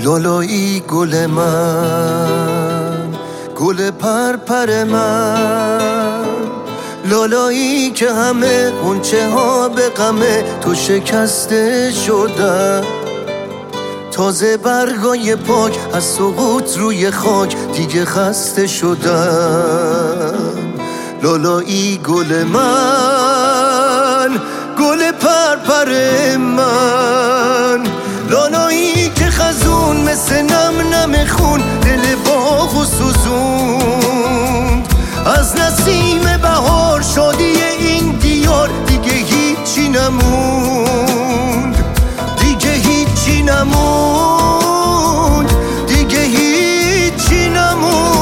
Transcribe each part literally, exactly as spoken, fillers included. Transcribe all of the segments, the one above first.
لالایی گل من، گل پرپر من، لالایی که همه غنچه ها به غمه تو شکسته شدن. تازه برگای پاک از سقوط روی خاک دیگه خسته شدن. لالایی گل من، گل پرپر من، لالایی که خزون مثل نم نم خون دل باغ و سوزوند. از نسیم بهار شادی این دیار دیگه هیچی نموند، دیگه هیچی نموند، دیگه هیچی نموند.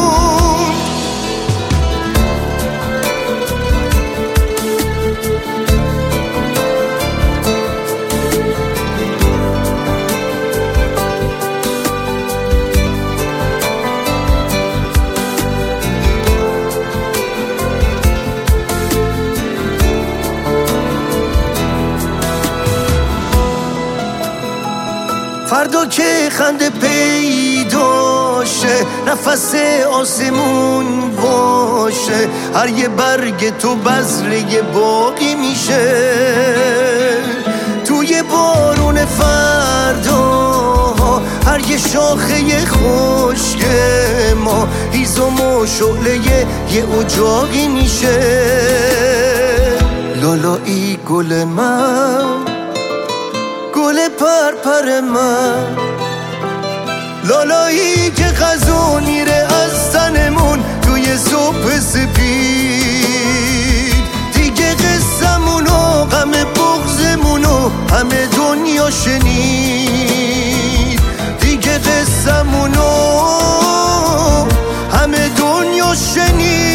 فردا که خنده پیداشه، نفس آسمون باشه، هر یه برگ تو بذره باقی میشه. توی بارون فردا هر یه شاخه خشک ما هیزم و شعله یه اجاقی میشه. لالایی گل من، گل پرپر من، لالایی که خزون میره از تنمون توی صبح سپید. دیگه قصمونو غم بغضمونو همه دنیا شنید، دیگه قصمونو همه دنیا شنید.